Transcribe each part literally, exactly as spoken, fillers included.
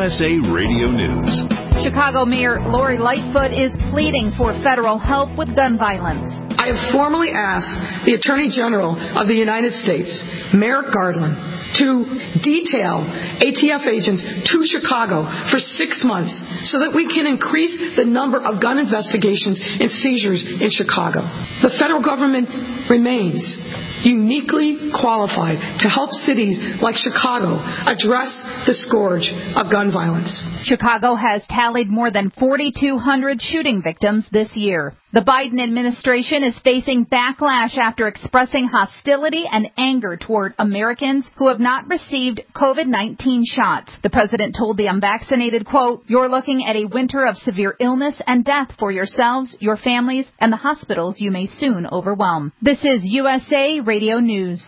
S A Radio News. Chicago Mayor Lori Lightfoot is pleading for federal help with gun violence. I have formally asked the Attorney General of the United States, Merrick Garland, to detail A T F agents to Chicago for six months so that we can increase the number of gun investigations and seizures in Chicago. The federal government remains uniquely qualified to help cities like Chicago address the scourge of gun violence. Chicago has tallied more than forty-two hundred shooting victims this year. The Biden administration is facing backlash after expressing hostility and anger toward Americans who have not received COVID nineteen shots. The president told the unvaccinated, quote, "You're looking at a winter of severe illness and death for yourselves, your families, and the hospitals you may soon overwhelm." This is U S A Radio News.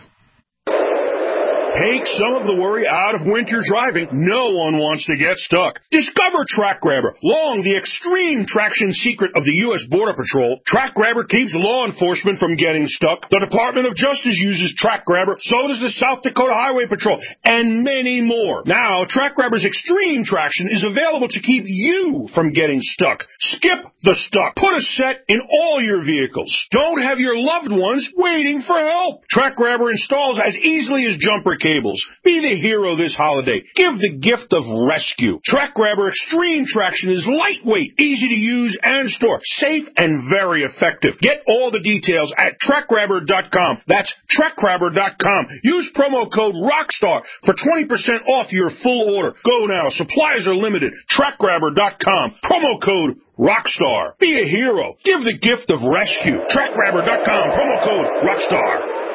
Take some of the worry out of winter driving. No one wants to get stuck. Discover Track Grabber, long the extreme traction secret of the U S Border Patrol. Track Grabber keeps law enforcement from getting stuck. The Department of Justice uses Track Grabber. So does the South Dakota Highway Patrol, and many more. Now, Track Grabber's extreme traction is available to keep you from getting stuck. Skip the stuck. Put a set in all your vehicles. Don't have your loved ones waiting for help. Track Grabber installs as easily as jumper cables. Be the hero this holiday. Give the gift of rescue. Track Grabber Extreme Traction is lightweight, easy to use and store, safe and very effective. Get all the details at track grabber dot com. That's track grabber dot com. Use promo code ROCKSTAR for twenty percent off your full order. Go now. Supplies are limited. track grabber dot com. Promo code ROCKSTAR. Be a hero. Give the gift of rescue. track grabber dot com. Promo code ROCKSTAR.